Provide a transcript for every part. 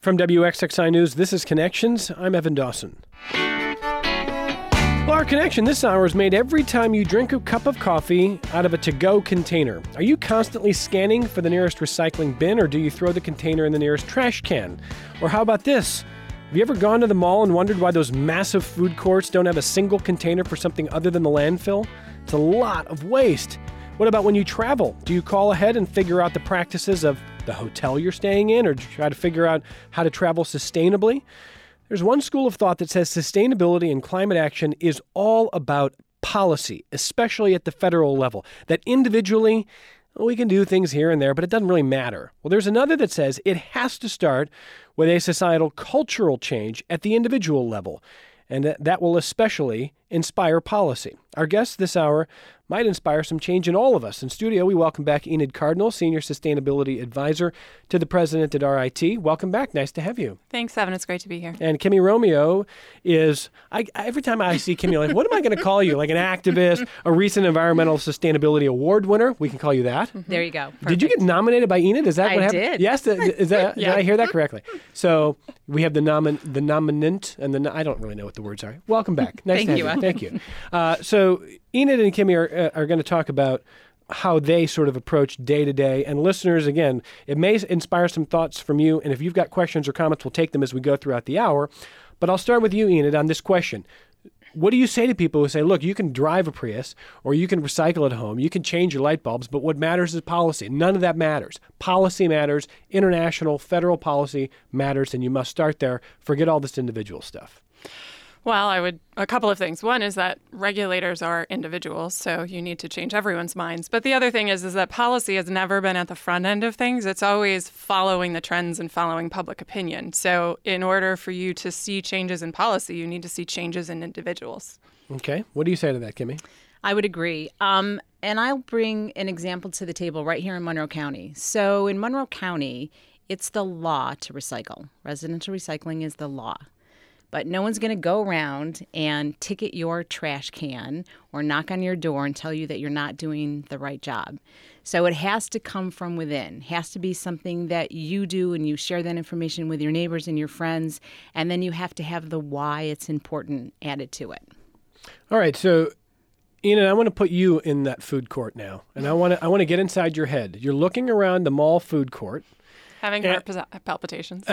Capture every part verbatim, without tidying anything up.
From W X X I News, this is Connections. I'm Evan Dawson. Well, our connection this hour is made every time you drink a cup of coffee out of a to-go container. Are you constantly scanning for the nearest recycling bin, or do you throw the container in the nearest trash can? Or how about this? Have you ever gone to the mall and wondered why those massive food courts don't have a single container for something other than the landfill? It's a lot of waste. What about when you travel? Do you call ahead and figure out the practices of the hotel you're staying in, or try to figure out how to travel sustainably? There's one school of thought that says sustainability and climate action is all about policy, especially at the federal level, that individually well, we can do things here and there, but it doesn't really matter. Well, there's another that says it has to start with a societal cultural change at the individual level, and that, that will especially inspire policy. Our guest this hour might inspire some change in all of us. In studio, we welcome back Enid Cardinal, Senior Sustainability Advisor to the President at R I T. Welcome back. Nice to have you. Thanks, Evan. It's great to be here. And Kimmy Romeo is, I, every time I see Kimmy, I'm like, what am I going to call you? Like an activist, a recent Environmental Sustainability Award winner? We can call you that. Mm-hmm. There you go. Perfect. Did you get nominated by Enid? Is that I what happened? did. Yes? Is that, Yeah. Did I hear that correctly? So we have the nomin, the nominant, and the, I don't really know what the words are. Welcome back. Nice Thank to you, have you. Evan. Thank you. Uh, so Enid and Kimmy are, uh, are going to talk about how they sort of approach day to day. And listeners, again, it may inspire some thoughts from you. And if you've got questions or comments, we'll take them as we go throughout the hour. But I'll start with you, Enid, on this question. What do you say to people who say, look, you can drive a Prius or you can recycle at home, you can change your light bulbs, but what matters is policy. None of that matters. Policy matters. International, federal policy matters, and you must start there. Forget all this individual stuff. Well, I would, a couple of things. One is that regulators are individuals, so you need to change everyone's minds. But the other thing is, is that policy has never been at the front end of things. It's always following the trends and following public opinion. So in order for you to see changes in policy, you need to see changes in individuals. Okay. What do you say to that, Kimmy? I would agree. Um, and I'll bring an example to the table right here in Monroe County. So in Monroe County, it's the law to recycle. Residential recycling is the law. But no one's going to go around and ticket your trash can or knock on your door and tell you that you're not doing the right job. So it has to come from within. It has to be something that you do, and you share that information with your neighbors and your friends, and then you have to have the why it's important added to it. All right, so Enid, I want to put you in that food court now, and I want to I want to get inside your head. You're looking around the mall food court. Having heart and, palpitations.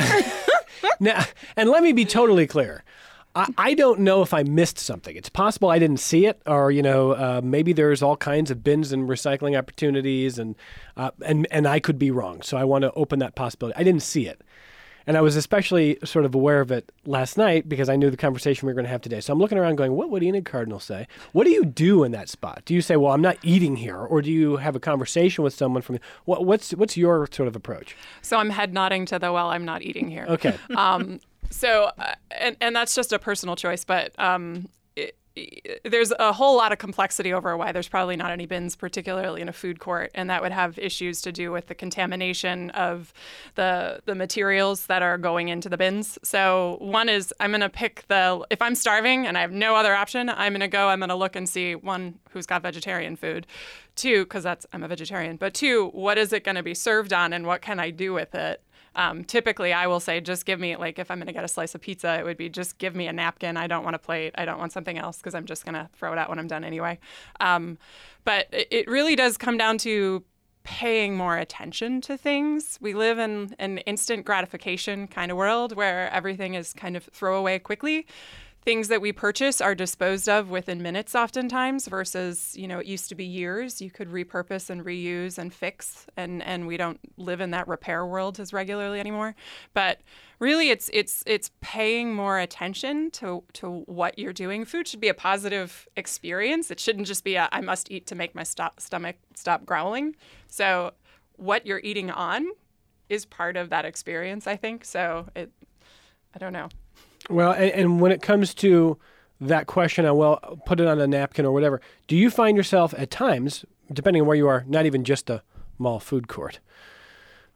Now, and let me be totally clear. I, I don't know if I missed something. It's possible I didn't see it, or you know, uh, maybe there's all kinds of bins and recycling opportunities, and uh, and and I could be wrong. So I want to open that possibility. I didn't see it, and I was especially sort of aware of it last night because I knew the conversation we were going to have today. So I'm looking around, going, "What would Enid Cardinal say? What do you do in that spot? Do you say, well, I'm not eating here,' or do you have a conversation with someone from? What, what's what's your sort of approach?" So I'm head nodding to the, well, I'm not eating here. Okay. Um, so, uh, and, and that's just a personal choice, but um, it, it, there's a whole lot of complexity over why there's probably not any bins, particularly in a food court, and that would have issues to do with the contamination of the the materials that are going into the bins. So one is I'm going to pick the, if I'm starving and I have no other option, I'm going to go, I'm going to look and see, one, who's got vegetarian food, two, because that's, I'm a vegetarian, but two, what is it going to be served on and what can I do with it? Um, typically, I will say, just give me, like, if I'm going to get a slice of pizza, it would be just give me a napkin. I don't want a plate. I don't want something else because I'm just going to throw it out when I'm done anyway. Um, but it, it really does come down to paying more attention to things. We live in an instant gratification kind of world where everything is kind of throwaway quickly. Things that we purchase are disposed of within minutes oftentimes versus, you know, it used to be years. You could repurpose and reuse and fix, and, and we don't live in that repair world as regularly anymore. But really, it's it's it's paying more attention to, to what you're doing. Food should be a positive experience. It shouldn't just be a, I must eat to make my stop, stomach stop growling. So what you're eating on is part of that experience, I think. So it, I don't know. Well, and, and when it comes to that question on, well, put it on a napkin or whatever, do you find yourself at times, depending on where you are, not even just a mall food court,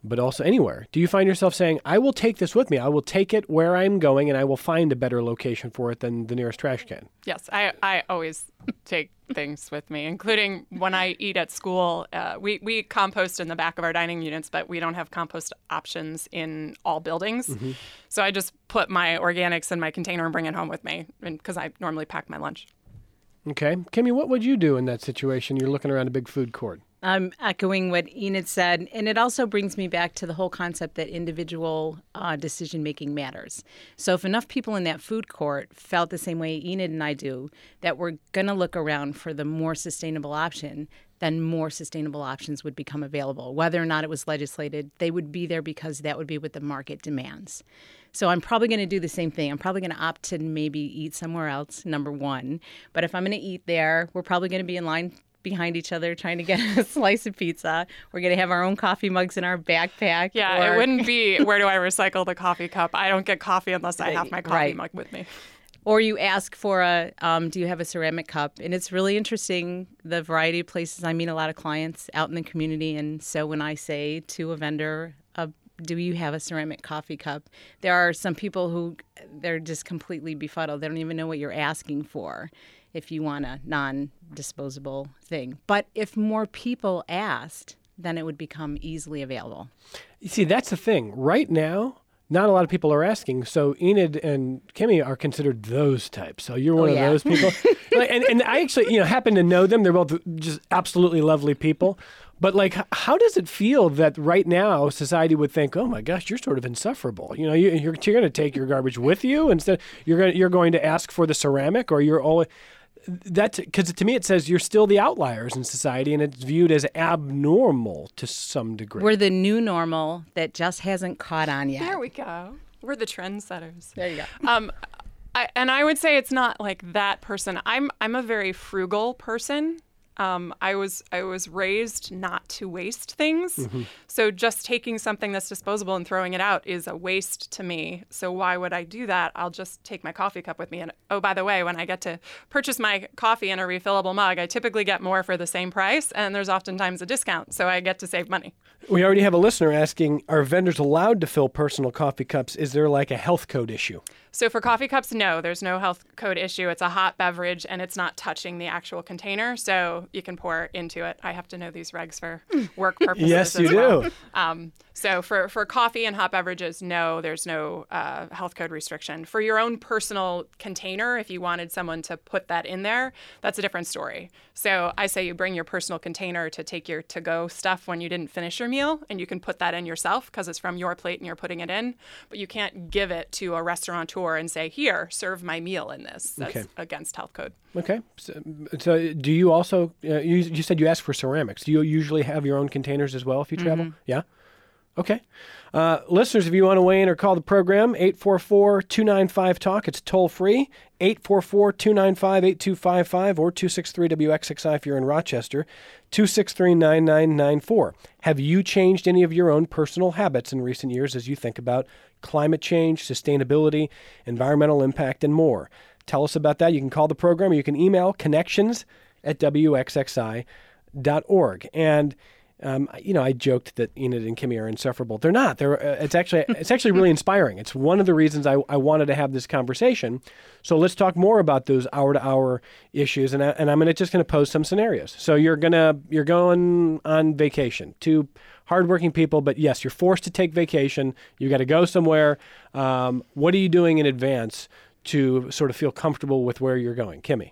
but also anywhere. Do you find yourself saying, I will take this with me. I will take it where I'm going, and I will find a better location for it than the nearest trash can? Yes, I, I always take things with me, including when I eat at school. Uh, we, we compost in the back of our dining units, but we don't have compost options in all buildings. Mm-hmm. So I just put my organics in my container and bring it home with me because I normally pack my lunch. Okay. Kimmy, what would you do in that situation? You're looking around a big food court. I'm echoing what Enid said, and it also brings me back to the whole concept that individual uh, decision-making matters. So if enough people in that food court felt the same way Enid and I do, that we're going to look around for the more sustainable option, then more sustainable options would become available. Whether or not it was legislated, they would be there because that would be what the market demands. So I'm probably going to do the same thing. I'm probably going to opt to maybe eat somewhere else, number one. But if I'm going to eat there, we're probably going to be in line behind each other trying to get a slice of pizza. We're going to have our own coffee mugs in our backpack. Yeah, or... it wouldn't be, where do I recycle the coffee cup? I don't get coffee unless I have my coffee right. mug with me. Or you ask for a, um, do you have a ceramic cup? And it's really interesting, the variety of places. I meet a lot of clients out in the community. And so when I say to a vendor, uh, do you have a ceramic coffee cup? There are some people who, they're just completely befuddled. They don't even know what you're asking for if you want a non-disposable thing. But if more people asked, then it would become easily available. You see, that's the thing. Right now, not a lot of people are asking. So Enid and Kimmy are considered those types. So you're one oh, of yeah. those people. like, and, and I actually, you know, happen to know them. They're both just absolutely lovely people. But like, how does it feel that right now society would think, oh my gosh, you're sort of insufferable. You know, you, you're, you're going to take your garbage with you instead. You're going you're going to ask for the ceramic, or you're always. That's because to me it says you're still the outliers in society, and it's viewed as abnormal to some degree. We're the new normal that just hasn't caught on yet. There we go. We're the trendsetters. There you go. Um, I, and I would say it's not like that person. I'm I'm a very frugal person. Um, I was I was raised not to waste things. Mm-hmm. So just taking something that's disposable and throwing it out is a waste to me. So why would I do that? I'll just take my coffee cup with me. And oh, by the way, when I get to purchase my coffee in a refillable mug, I typically get more for the same price. And there's oftentimes a discount. So I get to save money. We already have a listener asking, are vendors allowed to fill personal coffee cups? Is there like a health code issue? So for coffee cups, no, there's no health code issue. It's a hot beverage, and it's not touching the actual container, so you can pour into it. I have to know these regs for work purposes. Yes, you as well. do. Um, so for, for coffee and hot beverages, no, there's no uh, health code restriction. For your own personal container, if you wanted someone to put that in there, that's a different story. So I say you bring your personal container to take your to-go stuff when you didn't finish your meal, and you can put that in yourself because it's from your plate and you're putting it in, but you can't give it to a restaurateur and say, here, serve my meal in this. That's okay. Against health code. Okay. So, so do you also, uh, you, you said you ask for ceramics. Do you usually have your own containers as well if you travel? Mm-hmm. Yeah? Okay. Uh, listeners, if you want to weigh in or call the program, eight four four, two nine five, talk. It's toll free, eight four four, two nine five, eight two five five, or two six three W X X I if you're in Rochester, two six three, nine nine nine four. Have you changed any of your own personal habits in recent years as you think about climate change, sustainability, environmental impact, and more? Tell us about that. You can call the program, or you can email connections at W X X I dot org. And Um, you know, I joked that Enid and Kimmy are insufferable. They're not. They're. Uh, it's actually. It's actually really inspiring. It's one of the reasons I, I wanted to have this conversation. So let's talk more about those hour-to-hour issues, and I, and I'm gonna just going to pose some scenarios. So you're gonna you're going on vacation. Two hardworking people, but yes, you're forced to take vacation. You got to go somewhere. Um, what are you doing in advance to sort of feel comfortable with where you're going, Kimmy?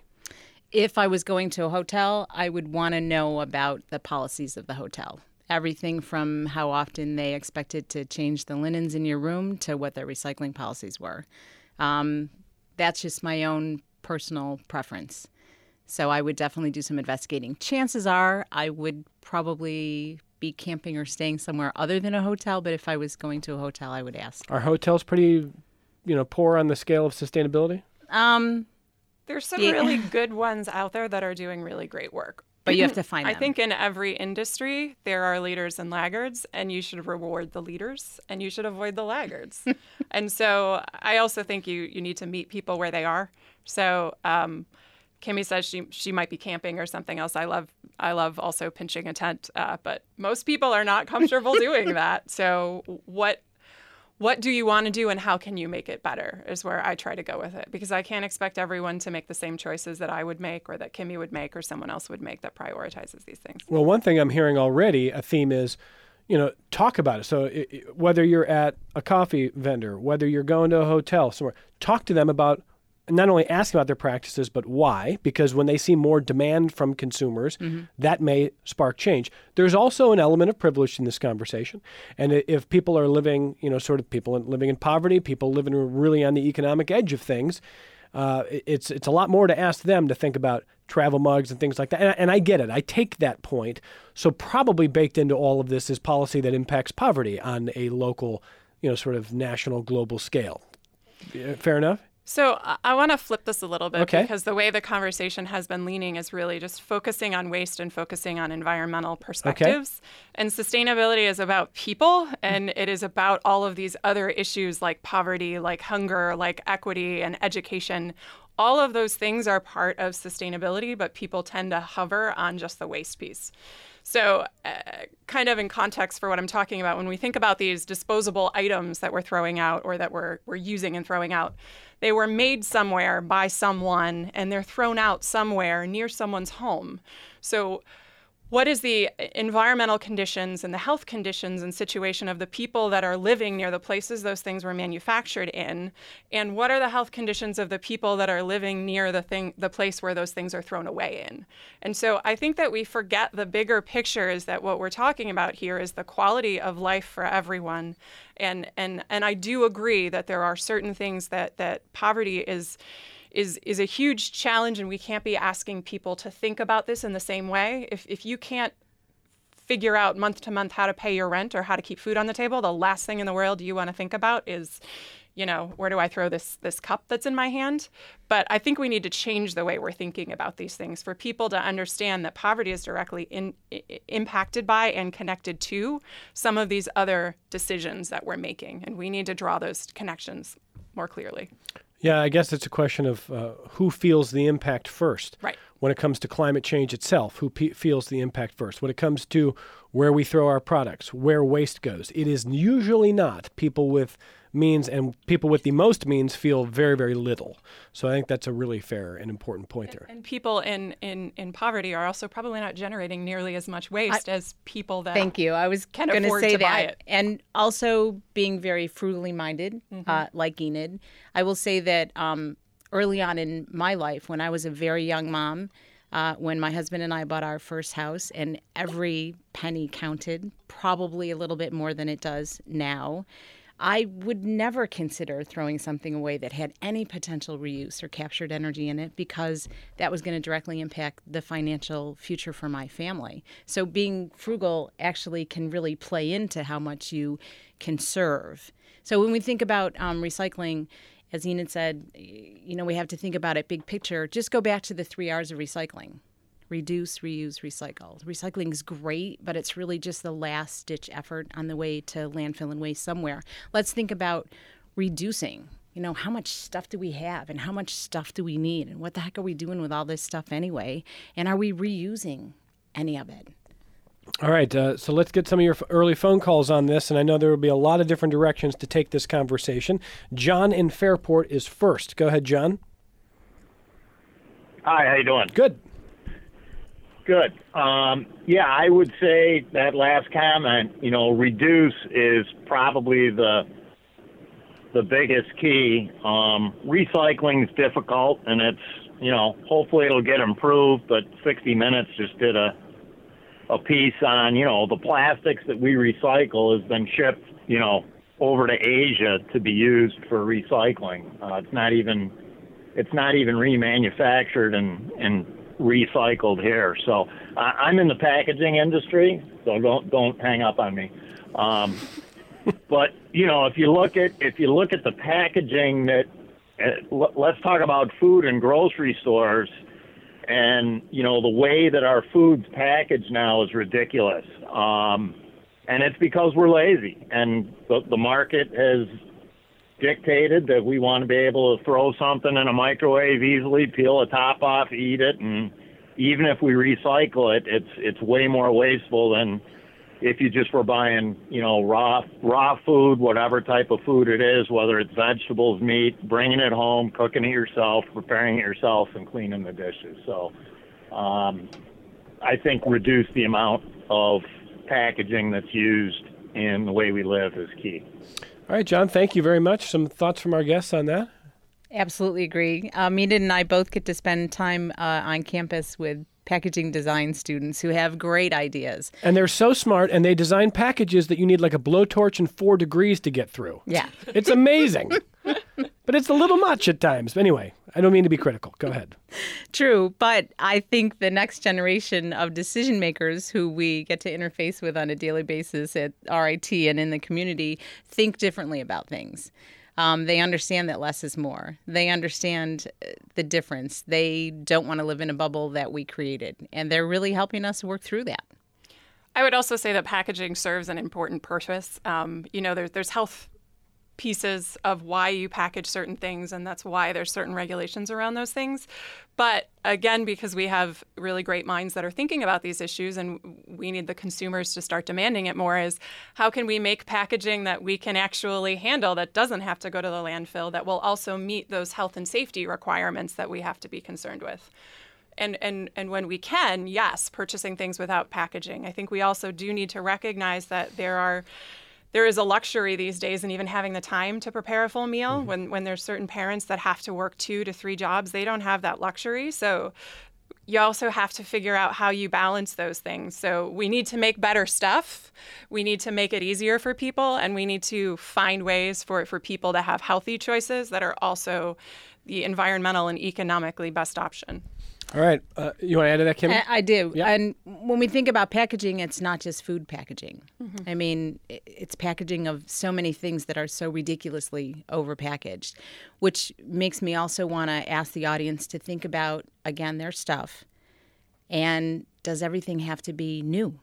If I was going to a hotel, I would want to know about the policies of the hotel. Everything from how often they expected to change the linens in your room to what their recycling policies were. Um, that's just my own personal preference. So I would definitely do some investigating. Chances are I would probably be camping or staying somewhere other than a hotel, but if I was going to a hotel, I would ask. Are hotels pretty, you know, poor on the scale of sustainability? Um... There's some yeah. really good ones out there that are doing really great work. But you have to find them. I think in every industry, there are leaders and laggards, and you should reward the leaders, and you should avoid the laggards. And so I also think you, you need to meet people where they are. So um, Kimmy says she she might be camping or something else. I love I love also pinching a tent, uh, but most people are not comfortable doing that. So what what do you want to do, and how can you make it better is where I try to go with it, because I can't expect everyone to make the same choices that I would make or that Kimmy would make or someone else would make that prioritizes these things. Well, one thing I'm hearing already, a theme is, you know, talk about it. So it, it, whether you're at a coffee vendor, whether you're going to a hotel somewhere, talk to them about not only asking about their practices, but why, because when they see more demand from consumers, mm-hmm. that may spark change. There's also an element of privilege in this conversation. And if people are living, you know, sort of people living in poverty, people living really on the economic edge of things, uh, it's it's a lot more to ask them to think about travel mugs and things like that. And, and I get it. I take that point. So probably baked into all of this is policy that impacts poverty on a local, you know, sort of national, global scale. Fair enough? So I want to flip this a little bit, okay. because the way the conversation has been leaning is really just focusing on waste and focusing on environmental perspectives. Okay. And sustainability is about people, and it is about all of these other issues like poverty, like hunger, like equity and education. All of those things are part of sustainability, but people tend to hover on just the waste piece. So uh, kind of in context for what I'm talking about, when we think about these disposable items that we're throwing out or that we're, we're using and throwing out, they were made somewhere by someone and they're thrown out somewhere near someone's home. So what is the environmental conditions and the health conditions and situation of the people that are living near the places those things were manufactured in? And what are the health conditions of the people that are living near the thing, the place where those things are thrown away in? And so I think that we forget the bigger picture is that what we're talking about here is the quality of life for everyone. And and and I do agree that there are certain things that that poverty is is is a huge challenge, and we can't be asking people to think about this in the same way. If if you can't figure out month to month how to pay your rent or how to keep food on the table, the last thing in the world you want to think about is, you know, where do I throw this this cup that's in my hand? But I think we need to change the way we're thinking about these things for people to understand that poverty is directly in, I, impacted by and connected to some of these other decisions that we're making. And we need to draw those connections more clearly. Yeah, I guess it's a question of uh, who feels the impact first. Right. When it comes to climate change itself, who pe- feels the impact first? When it comes to where we throw our products, where waste goes, it is usually not people with means, and people with the most means feel very, very little. So I think that's a really fair and important point there. And, and people in, in, in poverty are also probably not generating nearly as much waste I, as people that thank you. I was can going to afford say to that. buy it. And also being very frugally minded, mm-hmm. uh, like Enid. I will say that um, early on in my life, when I was a very young mom, Uh, when my husband and I bought our first house, and every penny counted, probably a little bit more than it does now, I would never consider throwing something away that had any potential reuse or captured energy in it, because that was going to directly impact the financial future for my family. So being frugal actually can really play into how much you conserve. So when we think about um, recycling, as Enid said, you know, we have to think about it big picture. Just go back to the three R's of recycling. Reduce, reuse, recycle. Recycling is great, but it's really just the last-ditch effort on the way to landfill and waste somewhere. Let's think about reducing. You know, how much stuff do we have, and how much stuff do we need, and what the heck are we doing with all this stuff anyway? And are we reusing any of it? All right, uh, so let's get some of your f- early phone calls on this, and I know there will be a lot of different directions to take this conversation. John in Fairport is first. Go ahead, John. Hi, how you doing? Good. Good. Um, yeah, I would say that last comment, you know, reduce is probably the the biggest key. Um, recycling is difficult, and it's, you know, hopefully it'll get improved, but sixty minutes just did a a piece on, you know, the plastics that we recycle has been shipped, you know, over to Asia to be used for recycling. Uh, it's not even, it's not even remanufactured and, and recycled here. So uh, I'm in the packaging industry, so don't, don't hang up on me. Um, but, you know, if you look at, if you look at the packaging that, uh, let's talk about food and grocery stores. And, you know, the way that our food's packaged now is ridiculous. Um, and it's because we're lazy. And the, the market has dictated that we want to be able to throw something in a microwave easily, peel the top off, eat it, and even if we recycle it, it's it's way more wasteful than if you just were buying, you know, raw raw food, whatever type of food it is, whether it's vegetables, meat, bringing it home, cooking it yourself, preparing it yourself, and cleaning the dishes. So um, I think reduce the amount of packaging that's used in the way we live is key. All right, John, thank you very much. Some thoughts from our guests on that? Absolutely agree. Uh, Mina and I both get to spend time uh, on campus with packaging design students who have great ideas. And they're so smart, and they design packages that you need like a blowtorch and four degrees to get through. Yeah. It's amazing. But it's a little much at times. Anyway, I don't mean to be critical. Go ahead. True, but I think the next generation of decision makers who we get to interface with on a daily basis at R I T and in the community think differently about things. Um, they understand that less is more. They understand the difference. They don't want to live in a bubble that we created, and they're really helping us work through that. I would also say that packaging serves an important purpose. Um, you know, there's there's health pieces of why you package certain things, and that's why there's certain regulations around those things. But again, because we have really great minds that are thinking about these issues, and we need the consumers to start demanding it more, is how can we make packaging that we can actually handle, that doesn't have to go to the landfill, that will also meet those health and safety requirements that we have to be concerned with. And, and and when we can, yes, purchasing things without packaging. I think we also do need to recognize that there are There is a luxury these days in even having the time to prepare a full meal. Mm-hmm. When when there's certain parents that have to work two to three jobs, they don't have that luxury. So you also have to figure out how you balance those things. So we need to make better stuff. We need to make it easier for people, and we need to find ways for, for people to have healthy choices that are also the environmental and economically best option. All right. Uh, you want to add to that, Kim? I, I do. Yeah. And when we think about packaging, it's not just food packaging. Mm-hmm. I mean, it's packaging of so many things that are so ridiculously overpackaged, which makes me also want to ask the audience to think about, again, their stuff. And does everything have to be new?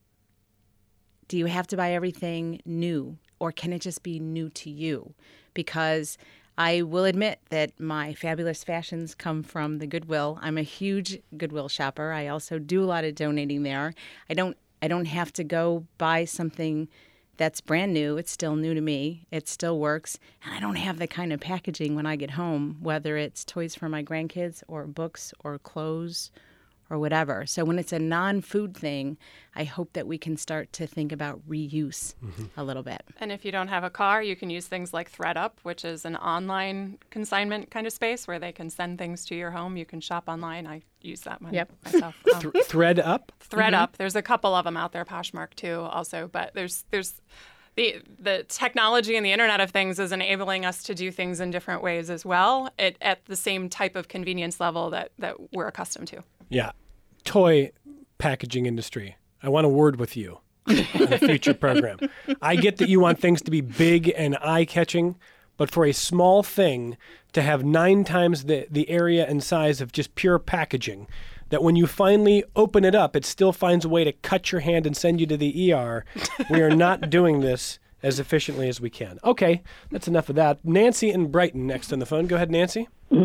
Do you have to buy everything new? Or can it just be new to you? Because I will admit that my fabulous fashions come from the Goodwill. I'm a huge Goodwill shopper. I also do a lot of donating there. I don't I don't have to go buy something that's brand new. It's still new to me. It still works. And I don't have the kind of packaging when I get home, whether it's toys for my grandkids or books or clothes or whatever. So when it's a non-food thing, I hope that we can start to think about reuse mm-hmm. a little bit. And if you don't have a car, you can use things like ThreadUp, which is an online consignment kind of space where they can send things to your home. You can shop online. I use that one yep. myself. Um, Th- ThreadUp? ThreadUp. Mm-hmm. There's a couple of them out there, Poshmark too, also. But there's there's the the technology and the Internet of Things is enabling us to do things in different ways as well, it, at the same type of convenience level that, that we're accustomed to. Yeah. Toy packaging industry. I want a word with you on a future program. I get that you want things to be big and eye-catching, but for a small thing to have nine times the, the area and size of just pure packaging, that when you finally open it up, it still finds a way to cut your hand and send you to the E R. We are not doing this as efficiently as we can. Okay, that's enough of that. Nancy in Brighton next on the phone. Go ahead, Nancy.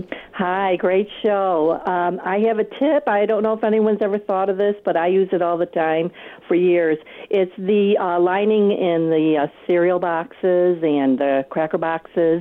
Hi, great show. Um, I have a tip. I don't know if anyone's ever thought of this, but I use it all the time for years. It's the uh, lining in the uh, cereal boxes and the cracker boxes.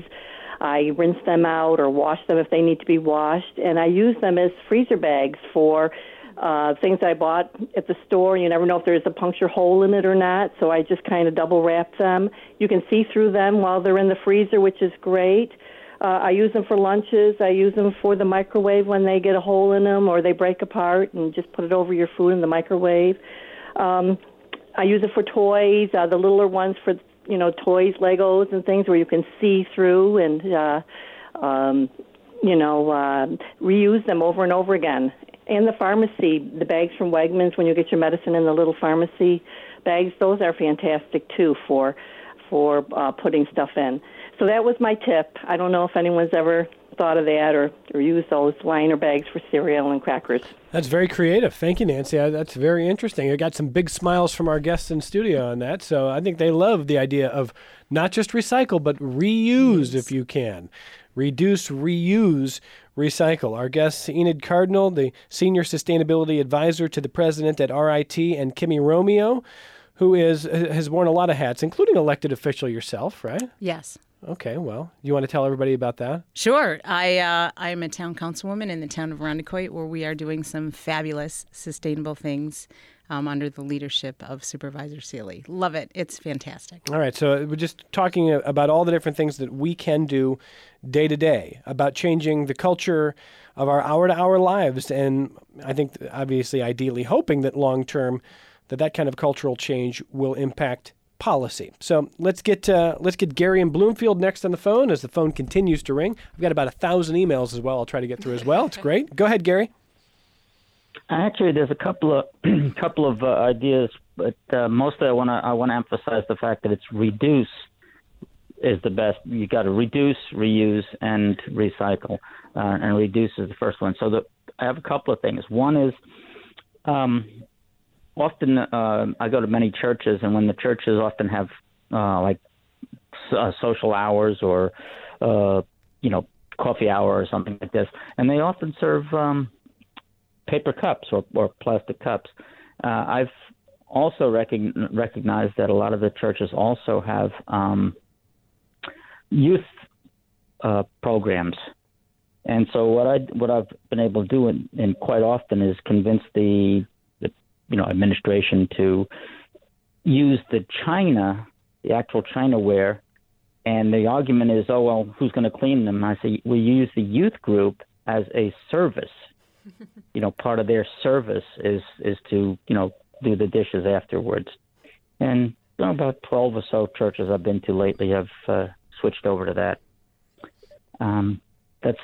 I rinse them out or wash them if they need to be washed, and I use them as freezer bags for uh, things I bought at the store. You never know if there's a puncture hole in it or not, so I just kind of double wrap them. You can see through them while they're in the freezer, which is great. Uh, I use them for lunches. I use them for the microwave when they get a hole in them or they break apart, and just put it over your food in the microwave. Um, I use it for toys, uh, the littler ones for, you know, toys, Legos and things where you can see through and, uh, um, you know, uh, reuse them over and over again. And the pharmacy, the bags from Wegmans when you get your medicine in the little pharmacy bags, those are fantastic too for for uh, putting stuff in. So that was my tip. I don't know if anyone's ever thought of that or, or used those liner bags for cereal and crackers. That's very creative. Thank you, Nancy. Uh, That's very interesting. I got some big smiles from our guests in studio on that. So I think they love the idea of not just recycle, but reuse if you can. Reduce, reuse, recycle. Our guests, Enid Cardinal, the Senior Sustainability Advisor to the President at R I T, and Kimmy Romeo, who is has worn a lot of hats, including elected official yourself, right? Yes. Okay, well, you want to tell everybody about that? Sure. I uh, I am a town councilwoman in the town of Irondequoit, where we are doing some fabulous sustainable things um, under the leadership of Supervisor Seeley. Love it. It's fantastic. All right, so we're just talking about all the different things that we can do day to day, about changing the culture of our hour-to-hour lives, and I think, obviously, ideally hoping that long-term that that kind of cultural change will impact policy. So let's get uh, let's get Gary in Bloomfield next on the phone as the phone continues to ring. I've got about a thousand emails as well. I'll try to get through as well. It's great. Go ahead, Gary. Actually, there's a couple of couple of uh, ideas, but uh, mostly I want to I want to emphasize the fact that it's reduce is the best. You got to reduce, reuse, and recycle, uh, and reduce is the first one. So the, I have a couple of things. One is um, often uh, I go to many churches, and when the churches often have uh, like uh, social hours or uh, you know coffee hour or something like this, and they often serve um, paper cups or, or plastic cups. Uh, I've also recogn- recognized that a lot of the churches also have um, youth uh, programs. And so what I what I've been able to do, and, and quite often, is convince the, the you know administration to use the china, the actual chinaware, and the argument is, oh well, who's going to clean them? I say we use the youth group as a service. You know, part of their service is is to you know do the dishes afterwards. And you know, about twelve or so churches I've been to lately have uh, switched over to that. Um, that's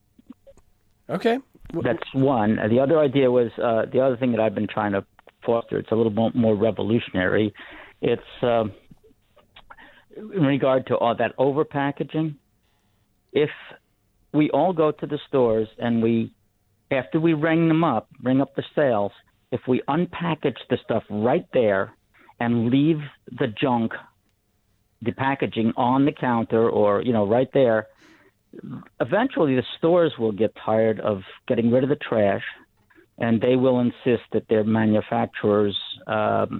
Okay. That's one. The other idea was uh, the other thing that I've been trying to foster. It's a little more, more revolutionary. It's uh, in regard to all that overpackaging. If we all go to the stores and we, after we ring them up, ring up the sales, if we unpackage the stuff right there and leave the junk, the packaging on the counter or, you know, right there, eventually the stores will get tired of getting rid of the trash, and they will insist that their manufacturers, um,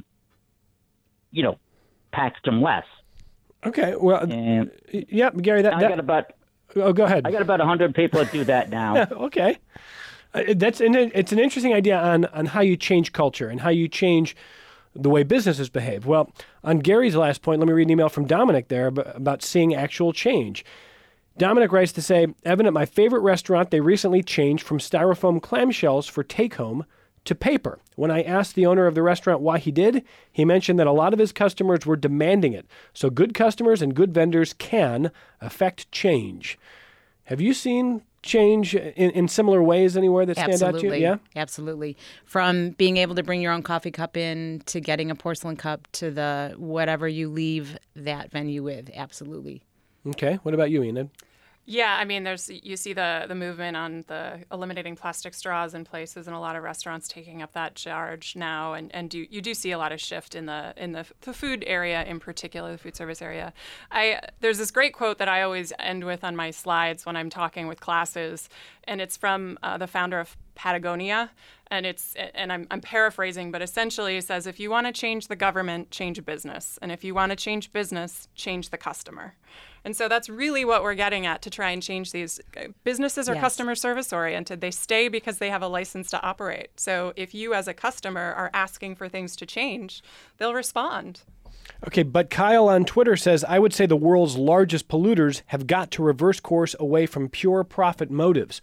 you know, package them less. Okay. Well, and yeah, Gary, that, I that got about oh, go ahead. I got about one hundred people that do that now. Okay. Uh, that's an, it's an interesting idea on, on how you change culture and how you change the way businesses behave. Well, on Gary's last point, let me read an email from Dominic there about seeing actual change. Dominic writes to say, Evan, at my favorite restaurant, they recently changed from styrofoam clamshells for take-home to paper. When I asked the owner of the restaurant why he did, he mentioned that a lot of his customers were demanding it. So good customers and good vendors can affect change. Have you seen change in, in similar ways anywhere that stand Absolutely. out to you? Yeah, absolutely. From being able to bring your own coffee cup in to getting a porcelain cup to the whatever you leave that venue with. Absolutely. Okay. What about you, Enid? Yeah, I mean, there's you see the the movement on the eliminating plastic straws in places, and a lot of restaurants taking up that charge now, and and do you do see a lot of shift in the in the, the food area in particular, the food service area. I there's this great quote that I always end with on my slides when I'm talking with classes, and it's from uh, the founder of Patagonia, and it's and I'm I'm paraphrasing, but essentially it says, if you want to change the government, change business, and if you want to change business, change the customer. And so that's really what we're getting at to try and change these. Businesses are Yes. customer service oriented. They stay because they have a license to operate. So if you as a customer are asking for things to change, they'll respond. Okay, but Kyle on Twitter says, I would say the world's largest polluters have got to reverse course away from pure profit motives.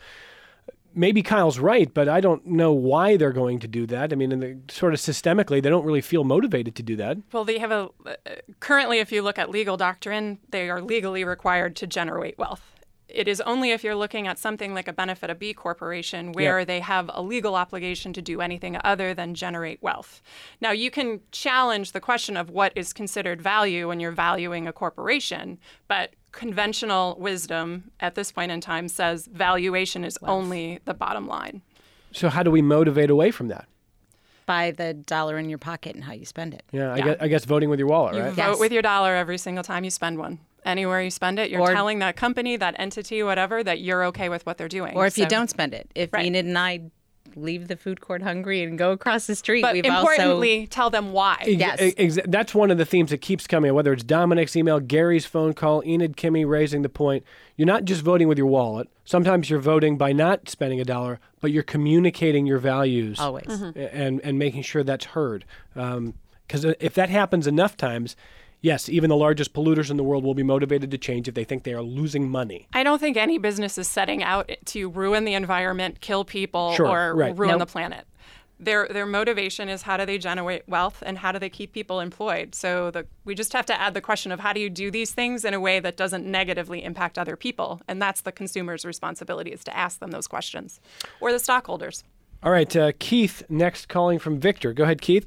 Maybe Kyle's right, but I don't know why they're going to do that. I mean, in the, sort of systemically, they don't really feel motivated to do that. Well, they have a uh, currently, if you look at legal doctrine, they are legally required to generate wealth. It is only if you're looking at something like a benefit a B corporation where Yep. they have a legal obligation to do anything other than generate wealth. Now, you can challenge the question of what is considered value when you're valuing a corporation, but conventional wisdom at this point in time says valuation is only the bottom line. So how do we motivate away from that? By the dollar in your pocket and how you spend it. Yeah, I, Yeah. Guess, I guess voting with your wallet, You right? vote Yes. with your dollar every single time you spend one. Anywhere you spend it, you're Or- telling that company, that entity, whatever, that you're okay with what they're doing. Or if you So- don't spend it. If Right. Enid and I leave the food court hungry and go across the street, But we've importantly, tell them why. Ex- Yes. ex- that's one of the themes that keeps coming, whether it's Dominic's email, Gary's phone call, Enid, Kimmy raising the point. You're not just voting with your wallet. Sometimes you're voting by not spending a dollar, but you're communicating your values. Always. Mm-hmm. And, and making sure that's heard. Because if that happens enough times, yes, even the largest polluters in the world will be motivated to change if they think they are losing money. I don't think any business is setting out to ruin the environment, kill people, Sure, or right. ruin Nope. the planet. Their their motivation is how do they generate wealth and how do they keep people employed. So the, we just have to add the question of how do you do these things in a way that doesn't negatively impact other people, and that's the consumer's responsibility is to ask them those questions, or the stockholders. All right, uh, Keith, next calling from Victor. Go ahead, Keith.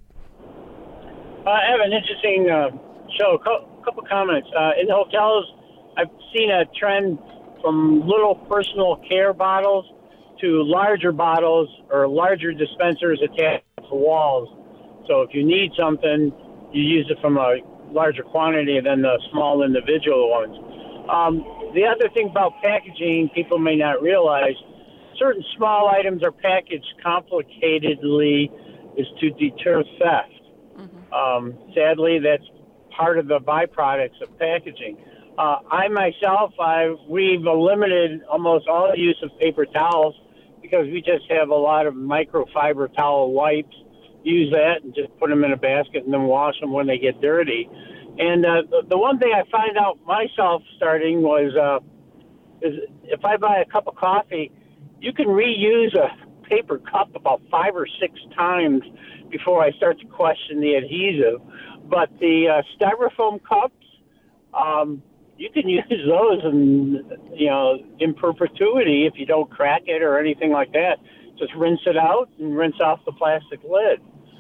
I have an interesting uh, show. A couple, couple comments. Uh, in hotels, I've seen a trend from little personal care bottles to larger bottles or larger dispensers attached to walls. So if you need something, you use it from a larger quantity than the small individual ones. Um, the other thing about packaging, people may not realize, certain small items are packaged complicatedly is to deter theft. Um, sadly, that's part of the byproducts of packaging. Uh, I myself, I we've eliminated almost all the use of paper towels because we just have a lot of microfiber towel wipes. Use that and just put them in a basket and then wash them when they get dirty. And uh, the, the one thing I find out myself starting was uh, is if I buy a cup of coffee, you can reuse a paper cup about five or six times before I start to question the adhesive. But the uh, styrofoam cups, um, you can use those in, you know, in perpetuity if you don't crack it or anything like that. Just rinse it out and rinse off the plastic lid.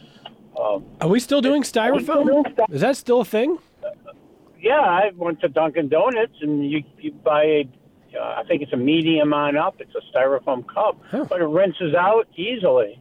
Um, Are we still doing styrofoam? Is that still a thing? yeah, I went to Dunkin' Donuts and you, you buy a, uh, I think it's a medium on up. It's a styrofoam cup, Huh. but it rinses out easily.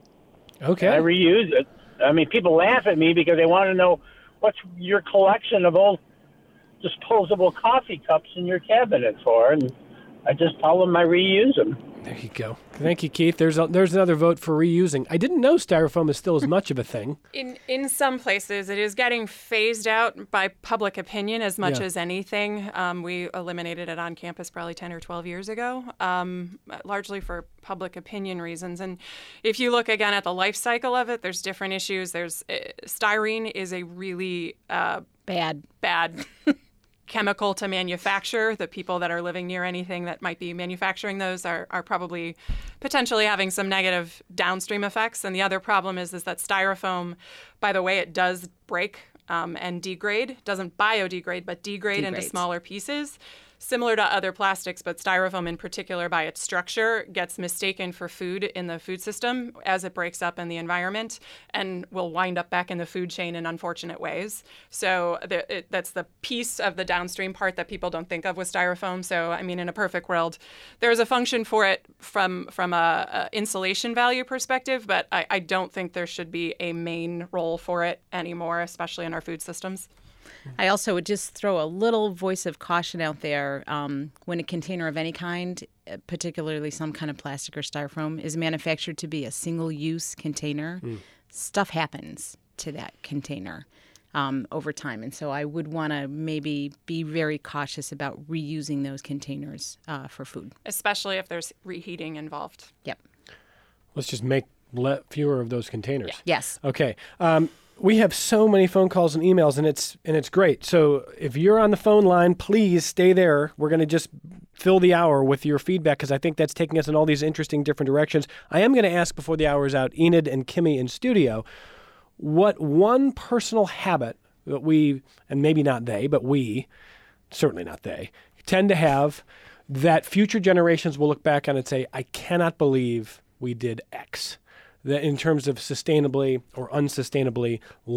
Okay. I reuse it. I mean, people laugh at me because they want to know what's your collection of old disposable coffee cups in your cabinet for, and I just tell them I reuse them. There you go. Thank you, Keith. There's a, there's another vote for reusing. I didn't know styrofoam is still as much of a thing. In in some places, it is getting phased out by public opinion as much Yeah. as anything. Um, we eliminated it on campus probably ten or twelve years ago, um, largely for public opinion reasons. And if you look again at the life cycle of it, there's different issues. There's uh, styrene is a really uh, Bad. bad chemical to manufacture. The people that are living near anything that might be manufacturing those are, are probably potentially having some negative downstream effects. And the other problem is, is that styrofoam, by the way, it does break um, and degrade, doesn't biodegrade, but degrade into Degrades. smaller pieces. Similar to other plastics, but styrofoam in particular by its structure gets mistaken for food in the food system as it breaks up in the environment and will wind up back in the food chain in unfortunate ways. So the, it, that's the piece of the downstream part that people don't think of with styrofoam. So, I mean, in a perfect world, there's a function for it from, from a, a insulation value perspective, but I, I don't think there should be a main role for it anymore, especially in our food systems. I also would just throw a little voice of caution out there um, when a container of any kind, uh, particularly some kind of plastic or styrofoam, is manufactured to be a single-use container. Mm. Stuff happens to that container um, over time. And so I would want to maybe be very cautious about reusing those containers uh, for food. Especially if there's reheating involved. Yep. Let's just make le- fewer of those containers. Yeah. Yes. Okay. Um, we have so many phone calls and emails, and it's and it's great. So if you're on the phone line, please stay there. We're going to just fill the hour with your feedback because I think that's taking us in all these interesting different directions. I am going to ask before the hour is out, Enid and Kimmy in studio, what one personal habit that we, and maybe not they, but we, certainly not they, tend to have that future generations will look back on and say, I cannot believe we did X. That in terms of sustainably or unsustainably living.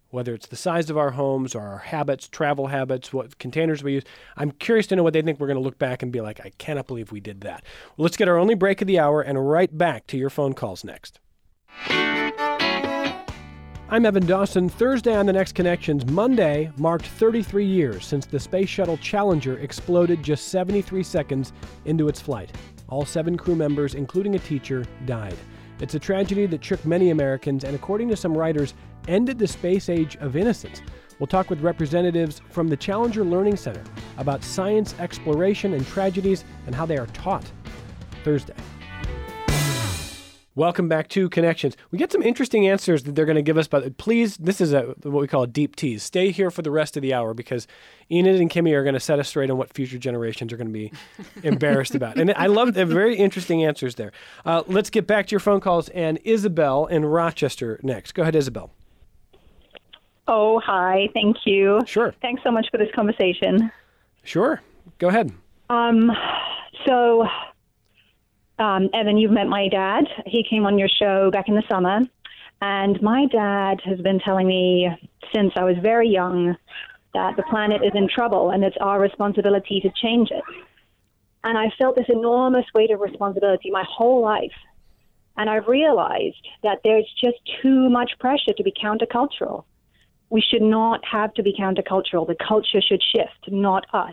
whether it's the size of our homes or our habits, travel habits, what containers we use. I'm curious to know what they think we're going to look back and be like, I cannot believe we did that. Well, let's get our only break of the hour and right back to your phone calls next. I'm Evan Dawson. Thursday on The Next Connections, Monday marked thirty-three years since the Space Shuttle Challenger exploded just seventy-three seconds into its flight. All seven crew members, including a teacher, died. It's a tragedy that shook many Americans and, according to some writers, ended the space age of innocence. We'll talk with representatives from the Challenger Learning Center about science exploration and tragedies and how they are taught. Thursday. Welcome back to Connections. We get some interesting answers that they're going to give us, but please, this is a what we call a deep tease. Stay here for the rest of the hour because Enid and Kimmy are going to set us straight on what future generations are going to be embarrassed about. And I love the very interesting answers there. Uh, let's get back to your phone calls, and Isabel in Rochester next. Go ahead, Isabel. Oh, hi. Thank you. Sure. Thanks so much for this conversation. Sure. Go ahead. Um, so... Um, Evan, you've met my dad. He came on your show back in the summer. And my dad has been telling me since I was very young that the planet is in trouble and it's our responsibility to change it. And I felt this enormous weight of responsibility my whole life. And I've realized that there's just too much pressure to be countercultural. We should not have to be countercultural. The culture should shift, not us.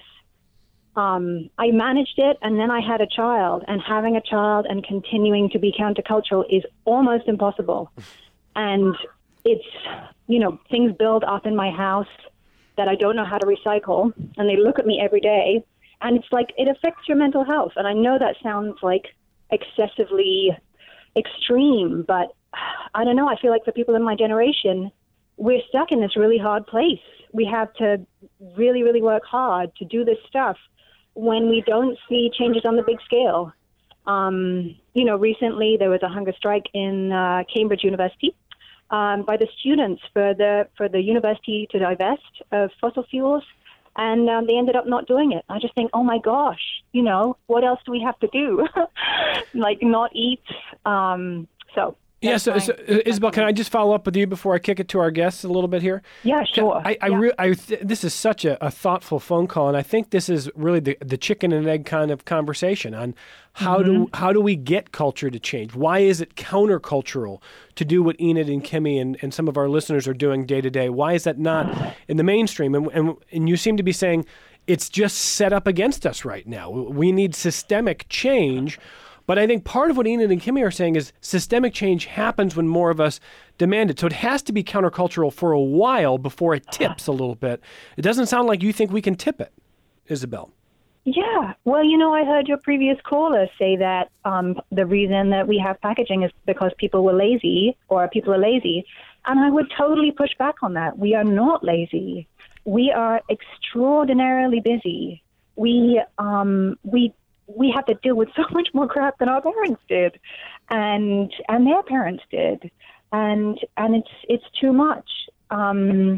Um, I managed it, and then I had a child, and having a child and continuing to be countercultural is almost impossible. And it's, you know, things build up in my house that I don't know how to recycle, and they look at me every day, and it's like it affects your mental health. And I know that sounds like excessively extreme, but I don't know. I feel like for people in my generation, we're stuck in this really hard place. We have to really, really work hard to do this stuff when we don't see changes on the big scale. Um, you know, recently there was a hunger strike in uh, Cambridge University um, by the students for the for the university to divest of fossil fuels, and um, they ended up not doing it. I just think, oh my gosh, you know, what else do we have to do? Like not eat. Um, so. Yeah, so, so Isabel, can I just follow up with you before I kick it to our guests a little bit here? Yeah, sure. I, I, yeah. Re- I th- this is such a, a thoughtful phone call, and I think this is really the, the chicken and egg kind of conversation on how mm-hmm. do how do we get culture to change? Why is it countercultural to do what Enid and Kimmy and, and some of our listeners are doing day to day? Why is that not in the mainstream? And, and and you seem to be saying it's just set up against us right now. We need systemic change. But I think part of what Enid and Kimmy are saying is systemic change happens when more of us demand it. So it has to be countercultural for a while before it tips a little bit. It doesn't sound like you think we can tip it, Isabel. Yeah. Well, you know, I heard your previous caller say that um, the reason that we have packaging is because people were lazy or people are lazy. And I would totally push back on that. We are not lazy. We are extraordinarily busy. We, um, we, we have to deal with so much more crap than our parents did, and and their parents did, and and it's it's too much. Um,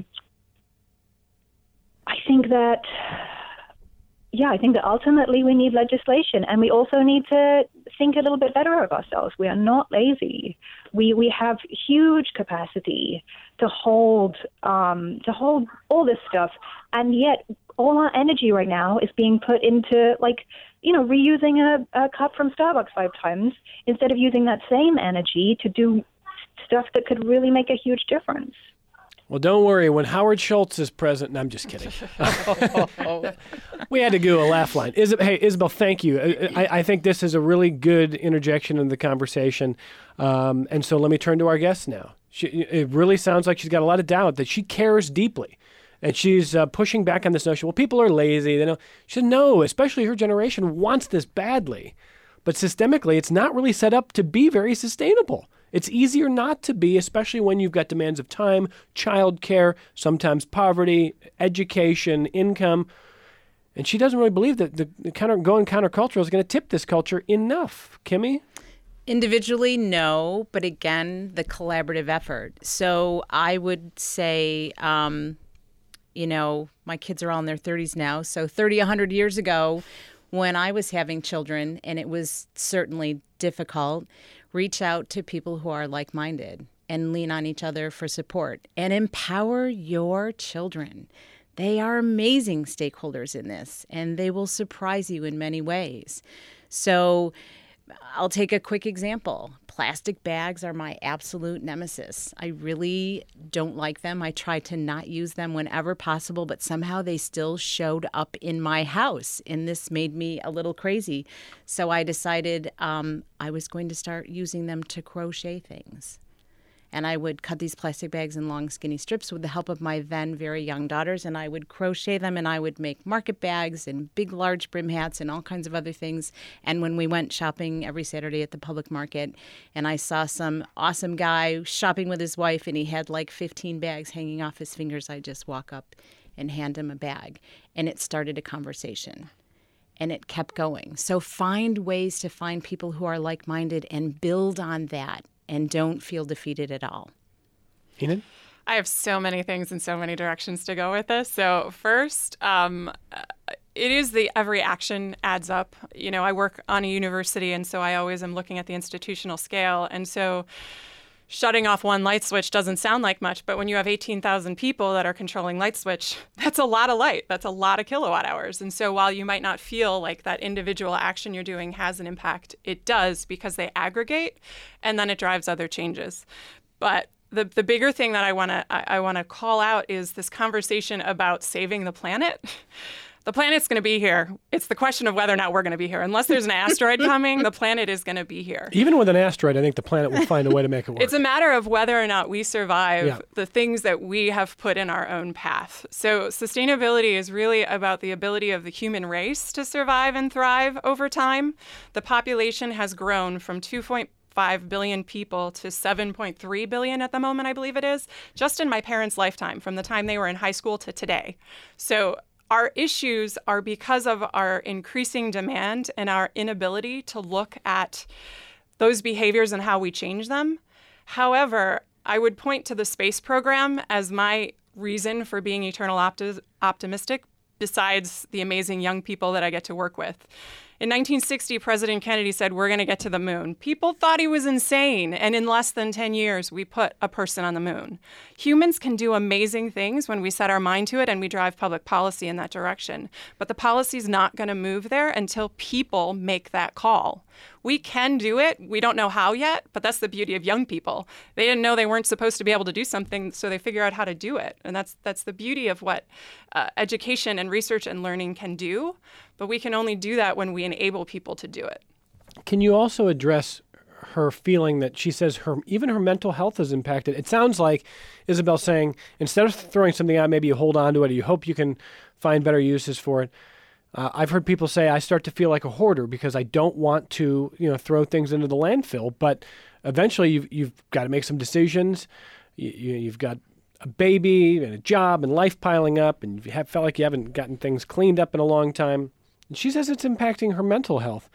I think that, yeah, I think that ultimately we need legislation, and we also need to think a little bit better of ourselves. We are not lazy. We we have huge capacity to hold um, to hold all this stuff, and yet all our energy right now is being put into, like, you know, reusing a, a cup from Starbucks five times instead of using that same energy to do stuff that could really make a huge difference. Well, don't worry. When Howard Schultz is present, and I'm just kidding. We had to do a laugh line. Is, hey, Isabel, thank you. I, I think this is a really good interjection in the conversation. Um, and so let me turn to our guest now. She, it really sounds like she's got a lot of doubt, that she cares deeply. And she's uh, pushing back on this notion, well, people are lazy. They know. She said, no, especially her generation wants this badly. But systemically, it's not really set up to be very sustainable. It's easier not to be, especially when you've got demands of time, childcare, sometimes poverty, education, income. And she doesn't really believe that the, the counter, going countercultural is going to tip this culture enough. Kimmy? Individually, no, but again, the collaborative effort. So I would say, um, you know, my kids are all in their thirties now. So thirty, one hundred years ago, when I was having children, and it was certainly difficult, reach out to people who are like-minded. and lean on each other for support and empower your children. They are amazing stakeholders in this, and they will surprise you in many ways. So I'll take a quick example. Plastic bags are my absolute nemesis. I really don't like them. I try to not use them whenever possible, but somehow they still showed up in my house, and this made me a little crazy. So I decided um, I was going to start using them to crochet things. And I would cut these plastic bags in long, skinny strips with the help of my then very young daughters, and I would crochet them, and I would make market bags and big, large brim hats and all kinds of other things. And when we went shopping every Saturday at the public market, and I saw some awesome guy shopping with his wife, and he had like fifteen bags hanging off his fingers, I'd just walk up and hand him a bag. And it started a conversation. And it kept going. So find ways to find people who are like-minded and build on that. And don't feel defeated at all. Enid? I have so many things and so many directions to go with this. So first, um, it is the every action adds up. You know, I work on a university, and so I always am looking at the institutional scale. And so shutting off one light switch doesn't sound like much, but when you have eighteen thousand people that are controlling light switch, that's a lot of light. That's a lot of kilowatt hours. And so while you might not feel like that individual action you're doing has an impact, it does, because they aggregate, and then it drives other changes. But the the bigger thing that I want to I, I want to call out is this conversation about saving the planet. The planet's going to be here. It's the question of whether or not we're going to be here. Unless there's an asteroid coming, the planet is going to be here. Even with an asteroid, I think the planet will find a way to make it work. It's a matter of whether or not we survive yeah. the things that we have put in our own path. So sustainability is really about the ability of the human race to survive and thrive over time. The population has grown from two point five billion people to seven point three billion at the moment, I believe it is, just in my parents' lifetime, from the time they were in high school to today. So our issues are because of our increasing demand and our inability to look at those behaviors and how we change them. However, I would point to the space program as my reason for being eternal opti- optimistic, besides the amazing young people that I get to work with. In nineteen sixty, President Kennedy said, we're going to get to the moon. People thought he was insane, and in less than ten years, we put a person on the moon. Humans can do amazing things when we set our mind to it and we drive public policy in that direction. But the policy's not going to move there until people make that call. We can do it. We don't know how yet, but that's the beauty of young people. They didn't know they weren't supposed to be able to do something, so they figure out how to do it. And that's that's the beauty of what uh, education and research and learning can do. But we can only do that when we enable people to do it. Can you also address her feeling that she says her even her mental health is impacted? It sounds like Isabel saying, instead of throwing something out, maybe you hold on to it, or you hope you can find better uses for it. Uh, I've heard people say, I start to feel like a hoarder because I don't want to, you know, throw things into the landfill. But eventually you've, you've got to make some decisions. You, you, you've got a baby and a job and life piling up, and you have felt like you haven't gotten things cleaned up in a long time. And she says it's impacting her mental health.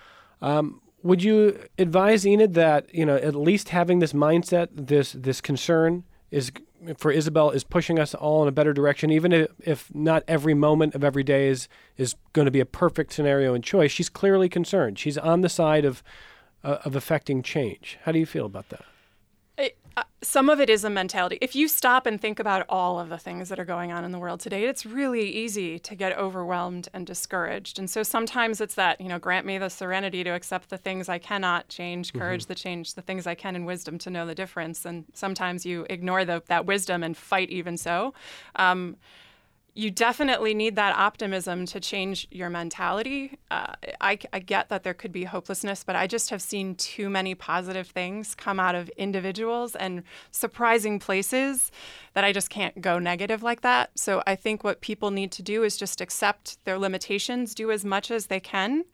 Um, would you advise Enid that, you know, at least having this mindset, this this concern is for Isabel is pushing us all in a better direction, even if, if not every moment of every day is is going to be a perfect scenario and choice? She's clearly concerned. She's on the side of uh, of affecting change. How do you feel about that? It, uh, some of it is a mentality. If you stop and think about all of the things that are going on in the world today, it's really easy to get overwhelmed and discouraged. And so sometimes it's that, you know, grant me the serenity to accept the things I cannot change, courage mm-hmm. to change the things I can, and wisdom to know the difference. And sometimes you ignore the, that wisdom and fight even so. Um, You definitely need that optimism to change your mentality. Uh, I, I get that there could be hopelessness, but I just have seen too many positive things come out of individuals and surprising places that I just can't go negative like that. So I think what people need to do is just accept their limitations, do as much as they can,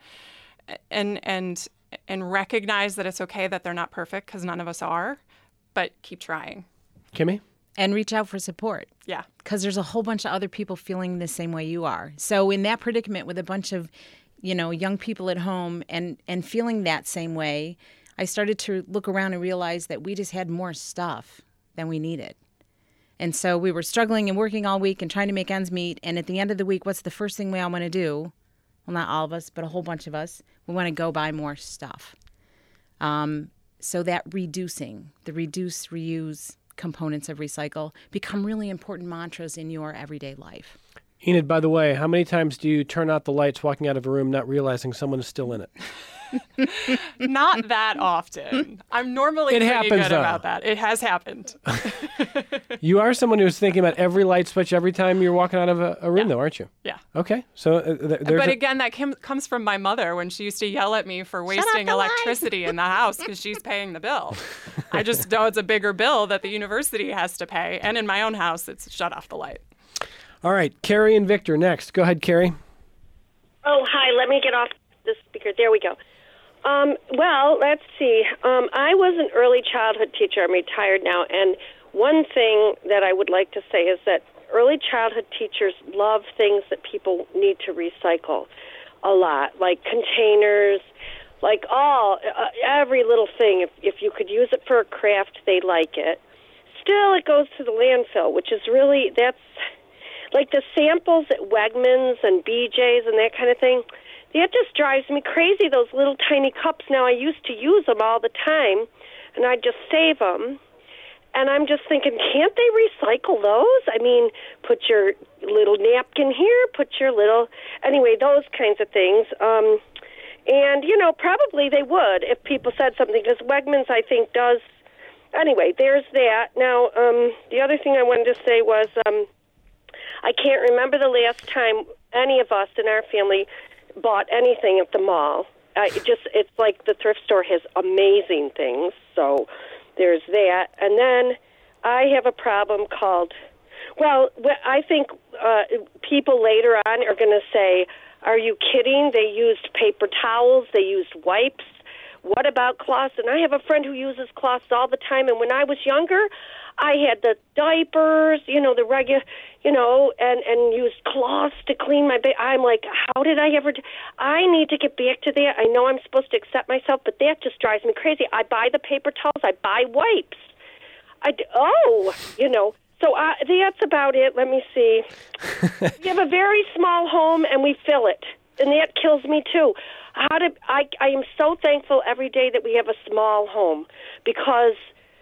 and and and recognize that it's okay that they're not perfect, because none of us are, but keep trying. Kimmy? And reach out for support. Yeah. Because there's a whole bunch of other people feeling the same way you are. So in that predicament with a bunch of, you know, young people at home and, and feeling that same way, I started to look around and realize that we just had more stuff than we needed. And so we were struggling and working all week and trying to make ends meet. And at the end of the week, what's the first thing we all want to do? Well, not all of us, but a whole bunch of us. We want to go buy more stuff. Um, so that reducing, the reduce, reuse components of recycle become really important mantras in your everyday life. Enid, by the way, how many times do you turn out the lights walking out of a room not realizing someone is still in it? Not that often. I'm normally It pretty happens, good though. about that. It has happened. You are someone who's thinking about every light switch every time you're walking out of a, a room, Yeah. though, aren't you? Yeah. Okay. So uh, th- there's But a- again, that com- comes from my mother when she used to yell at me for off wasting the light. electricity in the house because she's paying the bill. I just know it's a bigger bill that the university has to pay. And in my own house, it's shut off the light. All right. Carrie and Victor next. Go ahead, Carrie. Oh, hi. Let me get off the speaker. There we go. Um, well, let's see. Um, I was an early childhood teacher. I'm retired now. And one thing that I would like to say is that early childhood teachers love things that people need to recycle a lot, like containers, like all, uh, every little thing. If, if you could use it for a craft, they like it. Still, it goes to the landfill, which is really, that's like the samples at Wegmans and B J's and that kind of thing. That just drives me crazy, those little tiny cups. Now, I used to use them all the time, and I'd just save them. And I'm just thinking, can't they recycle those? I mean, put your little napkin here, put your little... Anyway, those kinds of things. Um, and, you know, probably they would if people said something, because Wegmans, I think, does... Anyway, there's that. Now, um, the other thing I wanted to say was um, I can't remember the last time any of us in our family bought anything at the mall. Uh, it just it's like the thrift store has amazing things. So there's that. And then I have a problem called, well, wh- I think uh, people later on are going to say, are you kidding? They used paper towels. They used wipes. What about cloths? And I have a friend who uses cloths all the time. And when I was younger, I had the diapers, you know, the regular, you know, and, and used cloths to clean my ba- I'm like, how did I ever do? I need to get back to that. I know I'm supposed to accept myself, but that just drives me crazy. I buy the paper towels. I buy wipes. I d- oh, you know, so uh, that's about it. Let me see. We have a very small home, and we fill it, and that kills me, too. How do I, I am so thankful every day that we have a small home, because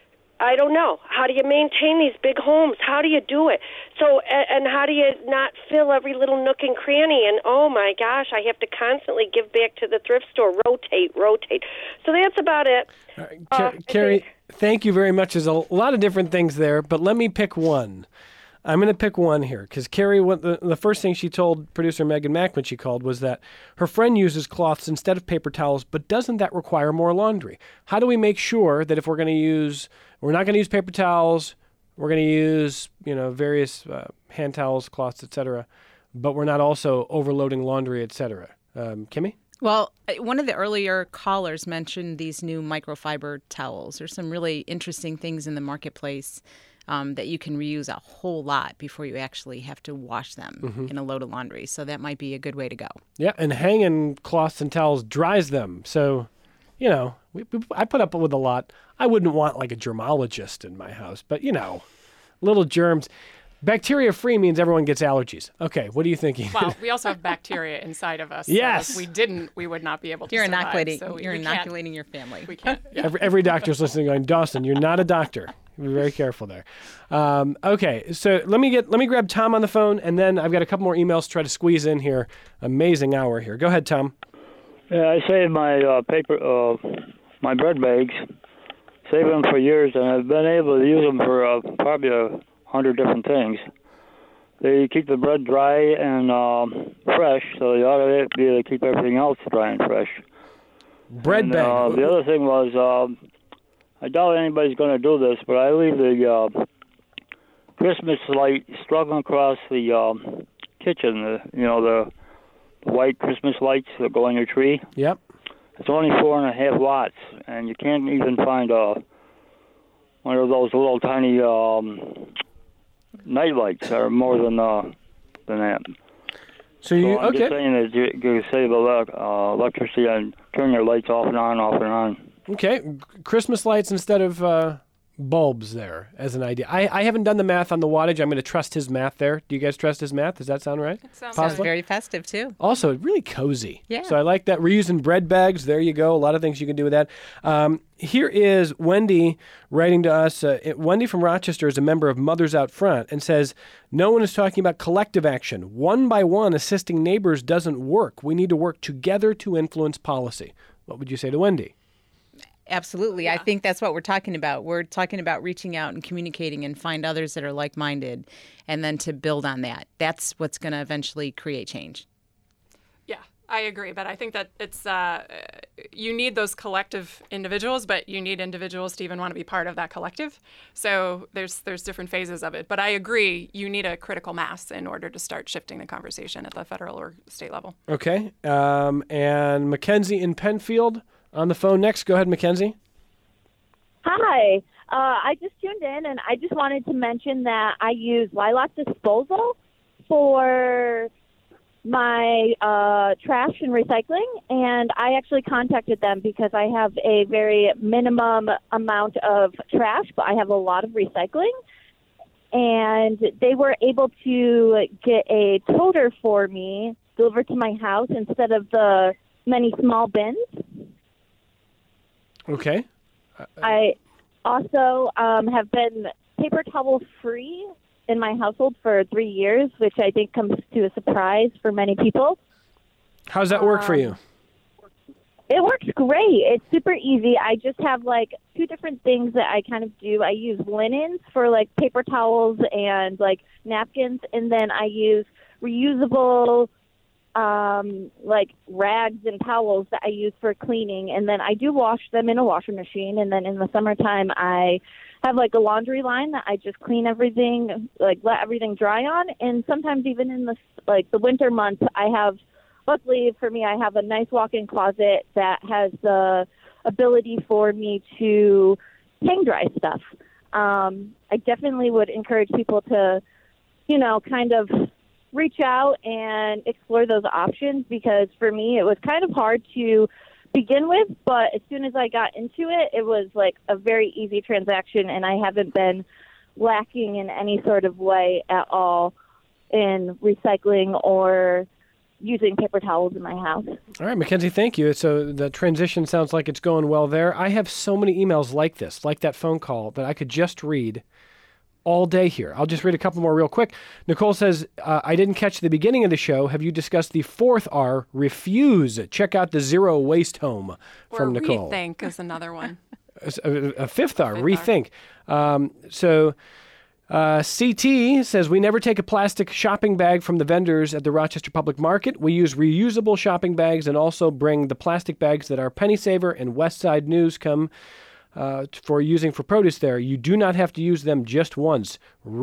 I don't know. How do you maintain these big homes? How do you do it? So, and, and how do you not fill every little nook and cranny? And, oh, my gosh, I have to constantly give back to the thrift store, rotate, rotate. So that's about it. All right, Uh, Car- I Carrie, think- thank you very much. There's a lot of different things there, but let me pick one. I'm going to pick one here because Carrie, what the, the first thing she told producer Megan Mack when she called was that her friend uses cloths instead of paper towels, but doesn't that require more laundry? How do we make sure that if we're going to use, we're not going to use paper towels, we're going to use, you know, various uh, hand towels, cloths, et cetera, but we're not also overloading laundry, et cetera. Um, Kimmy? Well, one of the earlier callers mentioned these new microfiber towels. There's some really interesting things in the marketplace um, that you can reuse a whole lot before you actually have to wash them Mm-hmm. in a load of laundry. So that might be a good way to go. Yeah, and hanging cloths and towels dries them. So, you know, we, we, I put up with a lot. I wouldn't want like a germologist in my house, but, you know, little germs. Bacteria-free means everyone gets allergies. Okay, what are you thinking? Well, we also have bacteria inside of us. So Yes. if we didn't, we would not be able to You're survive. inoculating. So we, you're we can't- inoculating your family. We can't. Yeah. every, every doctor's listening going, Dawson, you're not a doctor. Be very careful there. Um, okay, so let me get let me grab Tom on the phone, and then I've got a couple more emails to try to squeeze in here. Amazing hour here. Go ahead, Tom. Yeah, I saved my uh, paper, uh, my bread bags, saved them for years, and I've been able to use them for uh, probably a hundred different things. They keep the bread dry and um, fresh, so you ought to be able to keep everything else dry and fresh. Bread and, bag. Uh, the other thing was, um, I doubt anybody's going to do this, but I leave the uh, Christmas light struggling across the um, kitchen. The, you know, the, the white Christmas lights that go on your tree. Yep. It's only four and a half watts, and you can't even find a one of those little tiny um, night lights that are more than uh, than that. So you so I'm okay? just saying that you, you save elec- uh, electricity and turn your lights off and on, off and on. Okay, Christmas lights instead of uh, bulbs there as an idea. I, I haven't done the math on the wattage. I'm going to trust his math there. Do you guys trust his math? Does that sound right? It sounds Sounds very festive, too. Also, really cozy. Yeah. So I like that. Reusing bread bags. There you go. A lot of things you can do with that. Um, here is Wendy writing to us. Uh, it- Wendy from Rochester is a member of Mothers Out Front and says, no one is talking about collective action. One by one, assisting neighbors doesn't work. We need to work together to influence policy. What would you say to Wendy? Absolutely. Yeah. I think that's what we're talking about. We're talking about reaching out and communicating and find others that are like-minded and then to build on that. That's what's going to eventually create change. Yeah, I agree. But I think that it's uh, you need those collective individuals, but you need individuals to even want to be part of that collective. So there's there's different phases of it. But I agree, you need a critical mass in order to start shifting the conversation at the federal or state level. Okay. Um, and Mackenzie in Penfield on the phone next. Go ahead, Mackenzie. Hi. Uh, I just tuned in, and I just wanted to mention that I use Lilac Disposal for my uh, trash and recycling, and I actually contacted them because I have a very minimum amount of trash, but I have a lot of recycling. And they were able to get a toter for me delivered to my house instead of the many small bins. Okay. I also um, have been paper towel free in my household for three years, which I think comes to a surprise for many people. How's that work um, for you? It works great. It's super easy. I just have like two different things that I kind of do. I use linens for like paper towels and like napkins, and then I use reusable um, like rags and towels that I use for cleaning. And then I do wash them in a washing machine. And then in the summertime, I have like a laundry line that I just clean everything, like let everything dry on. And sometimes even in the like the winter months, I have, luckily for me, I have a nice walk-in closet that has the ability for me to hang dry stuff. Um, I definitely would encourage people to, you know, kind of reach out and explore those options, because for me it was kind of hard to begin with, but as soon as I got into it, it was like a very easy transaction, and I haven't been lacking in any sort of way at all in recycling or using paper towels in my house. All right, Mackenzie, thank you. So the transition sounds like it's going well there. I have so many emails like this, like that phone call, that I could just read all day here. I'll just read a couple more real quick. Nicole says, uh, I didn't catch the beginning of the show. Have you discussed the fourth R, refuse? Check out the Zero Waste Home from or Nicole. Rethink is another one. A, a fifth R, fifth rethink. Um, so uh, C T says, we never take a plastic shopping bag from the vendors at the Rochester Public Market. We use reusable shopping bags and also bring the plastic bags that our Penny Saver and West Side News come Uh, for using for produce there. You do not have to use them just once.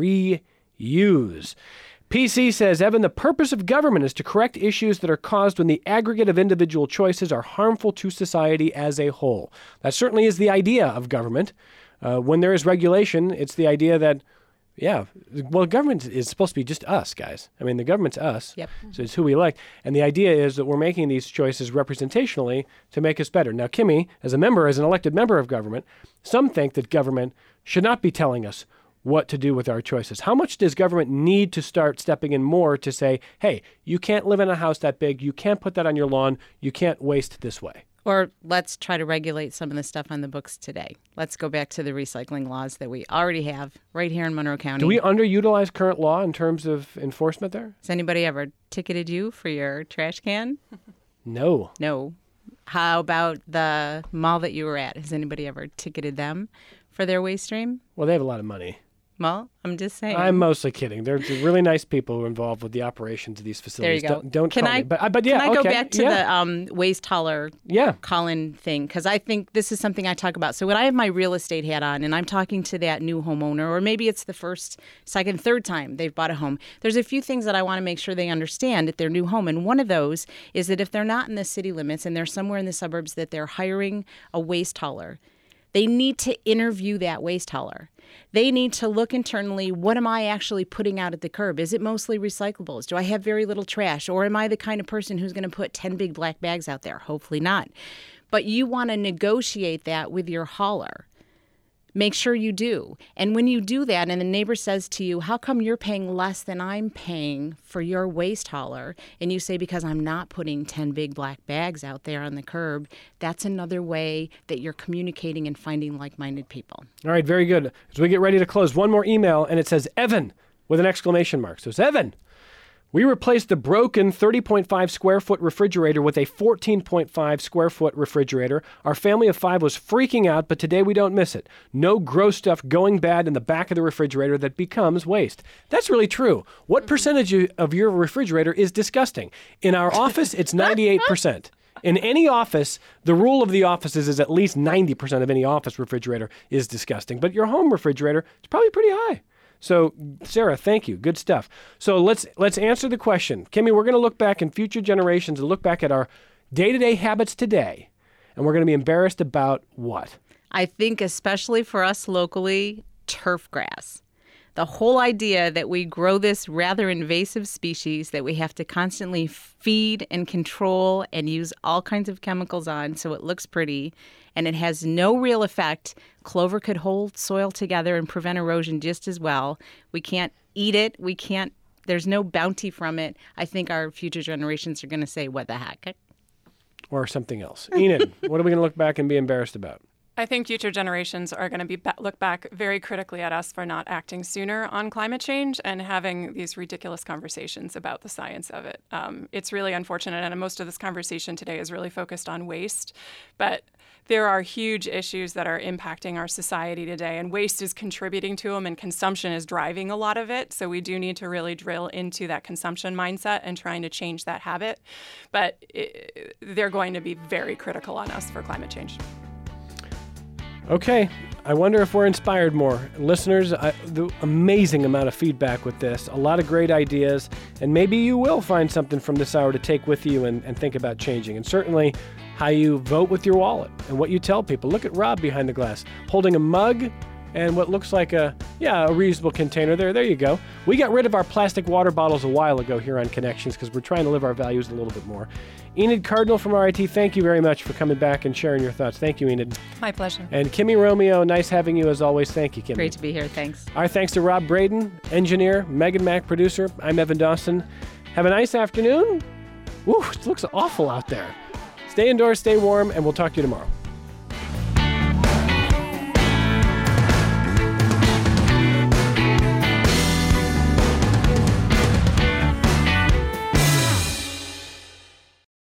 Reuse. P C says, Evan, the purpose of government is to correct issues that are caused when the aggregate of individual choices are harmful to society as a whole. That certainly is the idea of government. Uh, when there is regulation, it's the idea that, yeah, well, government is supposed to be just us, guys. I mean, the government's us, Yep. so it's who we elect. And the idea is that we're making these choices representationally to make us better. Now, Kimmy, as a member, as an elected member of government, some think that government should not be telling us what to do with our choices. How much does government need to start stepping in more to say, hey, you can't live in a house that big, you can't put that on your lawn, you can't waste this way? Or let's try to regulate some of the stuff on the books today. Let's go back to the recycling laws that we already have right here in Monroe County. Do we underutilize current law in terms of enforcement there? Has anybody ever ticketed you for your trash can? No. No. How about the mall that you were at? Has anybody ever ticketed them for their waste stream? Well, they have a lot of money. Well, I'm just saying. I'm mostly kidding. They're really nice people who are involved with the operations of these facilities. There you go. Don't, don't can call I, me. But, but yeah, can I okay. go back to yeah. the um, waste hauler yeah. call-in thing? Because I think this is something I talk about. So when I have my real estate hat on and I'm talking to that new homeowner, or maybe it's the first, second, third time they've bought a home, there's a few things that I want to make sure they understand at their new home. And one of those is that if they're not in the city limits and they're somewhere in the suburbs that they're hiring a waste hauler, they need to interview that waste hauler. They need to look internally, what am I actually putting out at the curb? Is it mostly recyclables? Do I have very little trash? Or am I the kind of person who's going to put ten big black bags out there? Hopefully not. But you want to negotiate that with your hauler. make sure you do. And when you do that and the neighbor says to you, how come you're paying less than I'm paying for your waste hauler? And you say, because I'm not putting ten big black bags out there on the curb. That's another way that you're communicating and finding like-minded people. All right, very good. As we get ready to close, one more email, and it says Evan with an exclamation mark. So it's Evan. We replaced the broken thirty point five square foot refrigerator with a fourteen point five square foot refrigerator. Our family of five was freaking out, but today we don't miss it. No gross stuff going bad in the back of the refrigerator that becomes waste. That's really true. What percentage of your refrigerator is disgusting? In our office, it's ninety-eight percent. In any office, the rule of the offices is at least ninety percent of any office refrigerator is disgusting. But your home refrigerator is probably pretty high. So, Sarah, thank you. Good stuff. So let's let's answer the question. Kimmy, we're going to look back in future generations and look back at our day-to-day habits today. And we're going to be embarrassed about what? I think especially for us locally, turf grass. The whole idea that we grow this rather invasive species that we have to constantly feed and control and use all kinds of chemicals on so it looks pretty, and it has no real effect. Clover could hold soil together and prevent erosion just as well. We can't eat it. We can't, there's no bounty from it. I think our future generations are going to say, what the heck? Or something else. Enid, what are we going to look back and be embarrassed about? I think future generations are going to be look back very critically at us for not acting sooner on climate change and having these ridiculous conversations about the science of it. Um, it's really unfortunate, and most of this conversation today is really focused on waste, but there are huge issues that are impacting our society today, and waste is contributing to them, and consumption is driving a lot of it. So we do need to really drill into that consumption mindset and trying to change that habit. But it, they're going to be very critical on us for climate change. Okay, I wonder if we're inspired more. Listeners, I, the amazing amount of feedback with this, a lot of great ideas, and maybe you will find something from this hour to take with you and, and think about changing. And certainly how you vote with your wallet and what you tell people. Look at Rob behind the glass, holding a mug and what looks like a, yeah, a reusable container there. There you go. We got rid of our plastic water bottles a while ago here on Connections because we're trying to live our values a little bit more. Enid Cardinal from R I T, thank you very much for coming back and sharing your thoughts. Thank you, Enid. My pleasure. And Kimmy Romeo, nice having you as always. Thank you, Kimmy. Great to be here. Thanks. Our thanks to Rob Braden, engineer, Megan Mack, producer. I'm Evan Dawson. Have a nice afternoon. Woo, it looks awful out there. Stay indoors, stay warm, and we'll talk to you tomorrow.